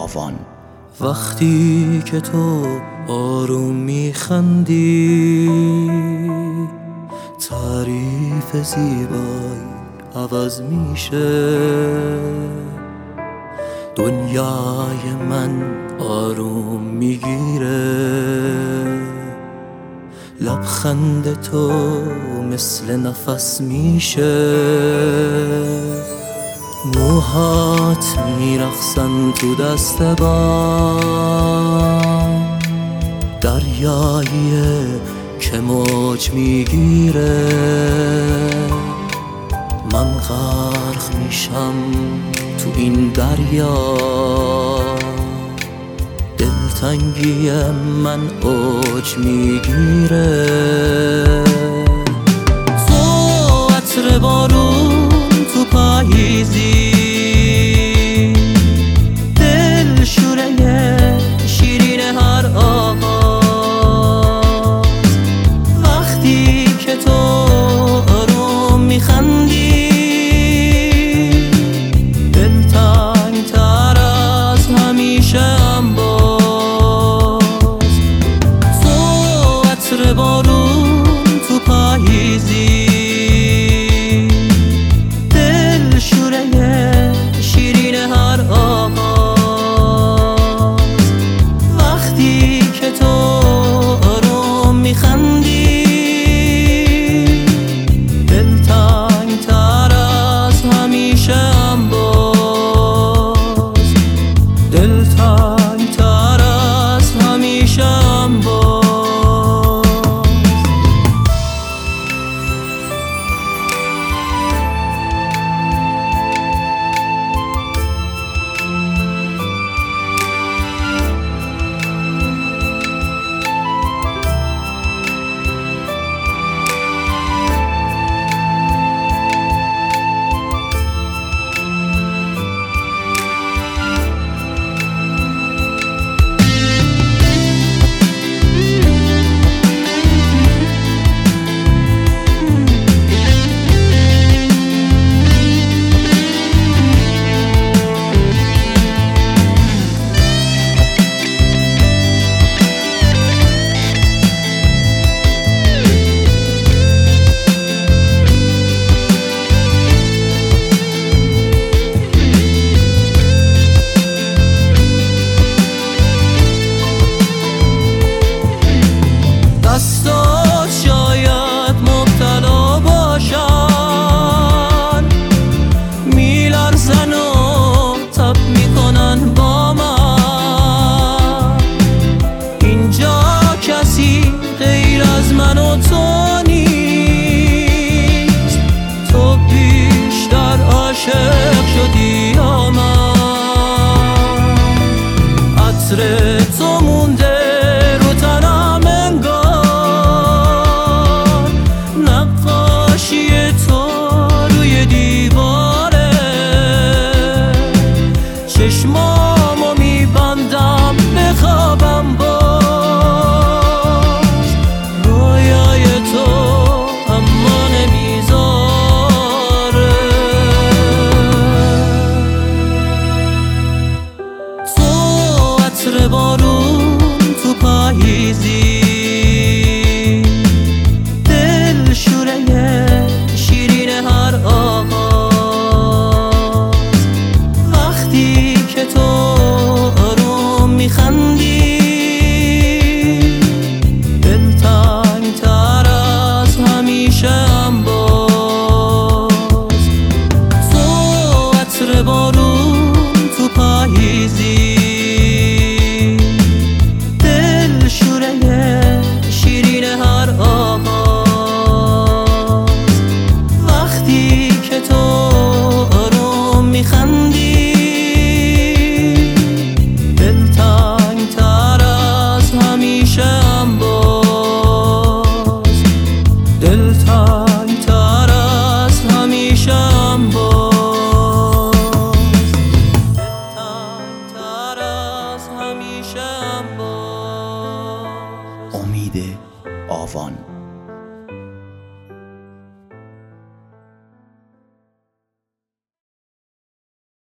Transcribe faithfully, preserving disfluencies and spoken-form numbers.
آوان. وقتی که تو آروم میخندی، تعریف زیبایی عوض میشه، دنیای من آروم میگیره. لبخند تو مثل نفس میشه، موهات میرقصن تو دست بام، دریاییه که موج میگیره. من غرق میشم تو این دریا، دلتنگی من اوج میگیره. تو عطر بارون تو پاییزی، دل شوره شیرین هر آغاز. وقتی که تو آروم میخندی، دلتنگ تر از همیشه ام باز. تو عطر بارون تو پاییزی، شیرین هر آغاز. وقتی که تو آروم میخندی، دلتنگ تر از همیشه ام باز. دلتنگ تر از همیشه ام باز. دستات شاید مبتلا باشن، میلرزن و تب میکنن با من. اینجا کسی غیر از من و تو نیست، تو بیشتر عاشق شدی یا من. عطر تو مونده رو تنم انگار، نقاشی تو روی دیواره. چشمامو میبندم بخوابم باز، رویای تو اما نمیذاره. تو عطر بارون تو پاییزی، دل شوره شیرین هر آغاز. وقتی که تو آروم میخندی، دلتنگ تر از همیشه ام باز. تو عطر بارون تو پاییزی، شیرین هر آغاز. وقتی که تو آروم میخندی، دلتنگ تر از همیشه ام باز. دلتنگ تر از همیشه ام باز. دلتنگ تر از همیشه ام باز. امید آوان.